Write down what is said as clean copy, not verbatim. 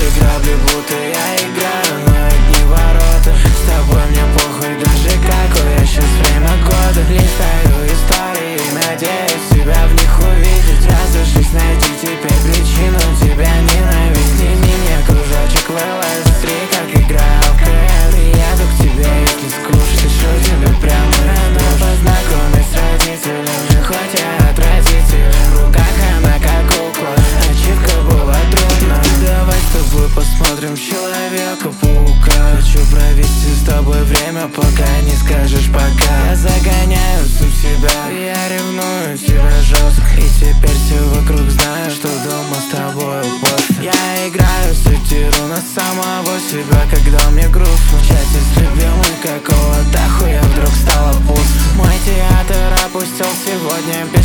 эти грабли, будто я играю, но одни ворота. С тобой мне похуй даже какое сейчас время года. Листаю истории, надеюсь себя в них увидеть. Разошлись, найди теперь причину тебя ненавидеть. Сними мне кружочек в LS3, как играю в КС. Приеду к тебе, если скучно, пишу тебе прямо из душ. Познакомить с родителями, хоть я отвратитель. В руках она как кукла, ачивка была трудно. Давай с тобой посмотрим Человека-паука. Хочу провести с тобой время, пока не скажешь пока. Я загоняю сам себя, я ревную тебя жестко. И теперь все вокруг знают, что дома с тобой пусто. Я играю сатиру на самого себя, когда мне грустно. В чате с любимой какого-то хуя вдруг стало пусто. Мой театр опустил сегодня без